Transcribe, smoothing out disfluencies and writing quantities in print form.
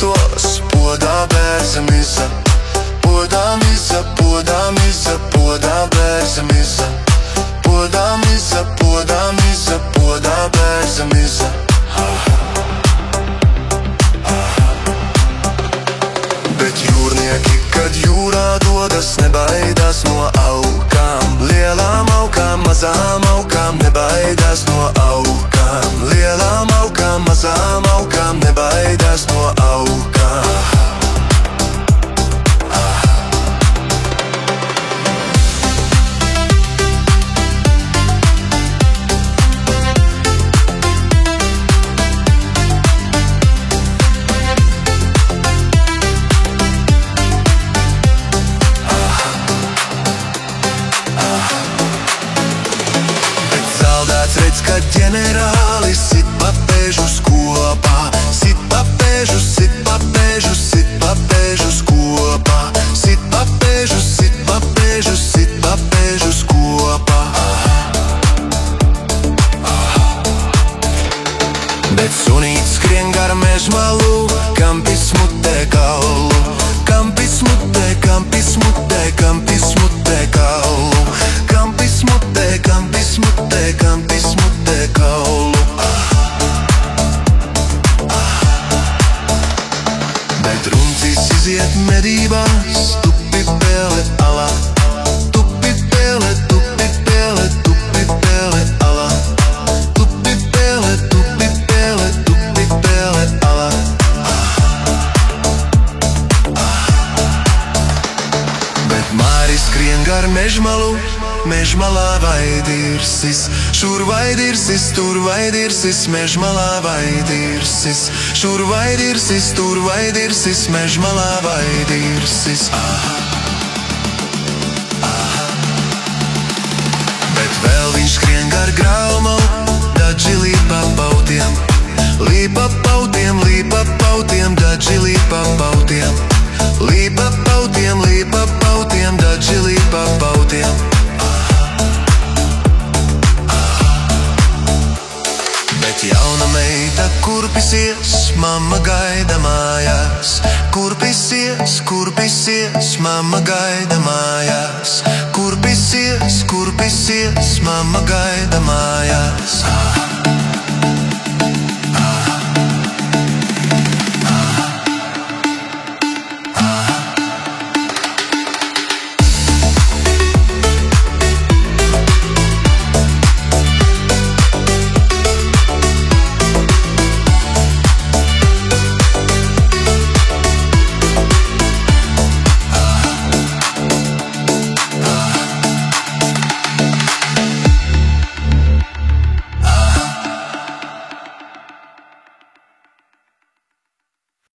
skatos, podā bērza miza. Podā miza, podā miza, podā bērza miza. Podā miza, podā miza, podā bērza miza. Bet jūrnieki, kad jūrā dodas, nebaidās no aukām. Lielām aukām, mazām aukām, nebaidās no aukām. Lielām aukām, mazām aukām, nebaidās no aukām. Redz, ka ģenerāli sit pa pēžus kopā. Sit pa pēžus, sit pa pēžus, sit pa pēžus kopā. Sit pa pēžus, sit pa pēžus, sit pa pēžus kopā. Bet sunīts skrien gar mežmalu, kampis mutē kaulu. Kampis mutē, kampis mutē, kampis mutē kaulu. Kampis mutē, kampis mutē, kampis mutē kaulu. Bet runcis iziet medībās, tupi pēle alā. Tupi pēle, tupi pēle, tupi pēle alā. Tupi pēle, tupi pēle, tupi pēle alā. Bet Māris skrien gar mežmalu, mežmalā vaidirsis. Šur vaidirsis, tur vaidirsis, mežmalā vaidirsis. Šur vaidirsis, tur vaidirsis, mežmalā vaidirsis. Bet vēl viņš skrien gar graumalu, daži līpa pautiem. Līpa pautiem, līpa pautiem, daži līpa pautiem. Līpa pautiem, daži līpa pautiem. Bet jauna meita kurpisies, mamma gaida mājās. Kurpisies, kurpisies, mamma gaida mājās. Kurpisies, kurpisies, mamma gaida mājās.